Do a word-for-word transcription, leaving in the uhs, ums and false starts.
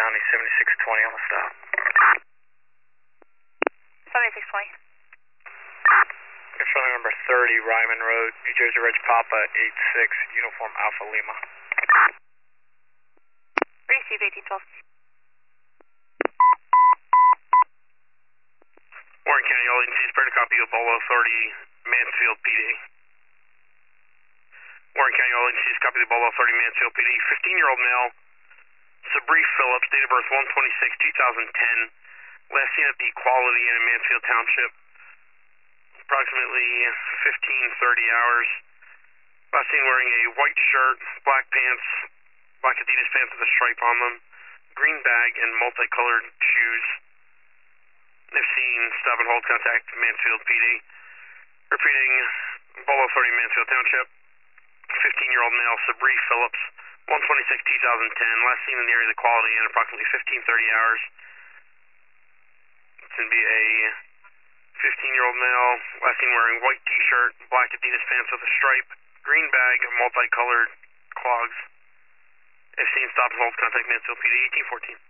County, seventy-six twenty on the stop. seventy-six twenty. Phone number thirty, Ryman Road, New Jersey, Reg Papa, eight six, Uniform Alpha Lima. Receive eighteen twelve. Warren County, all agencies, prepare to copy of Bolo Authority, Mansfield, P D. Warren County, all agencies, copy the Bolo Authority, Mansfield, P D. fifteen-year-old male, Sabri Phillips, date of birth one twenty-six two thousand ten, last seen at the Equality Inn in Mansfield Township. Approximately fifteen thirty hours. Last seen wearing a white shirt, black pants, black Adidas pants with a stripe on them, green bag, and multicolored shoes. They've seen stop and hold contact Mansfield P D. Repeating, Bolo Authority, Mansfield Township. fifteen-year-old male, Sabri Phillips, one twenty-six two thousand ten. Last seen in the area of the Quality Inn approximately fifteen thirty hours. It's going to be a fifteen-year-old male, last seen wearing white t-shirt, black Adidas pants with a stripe, green bag, multicolored clogs. If seen, stop and hold, contact Mansfield P D, eighteen fourteen.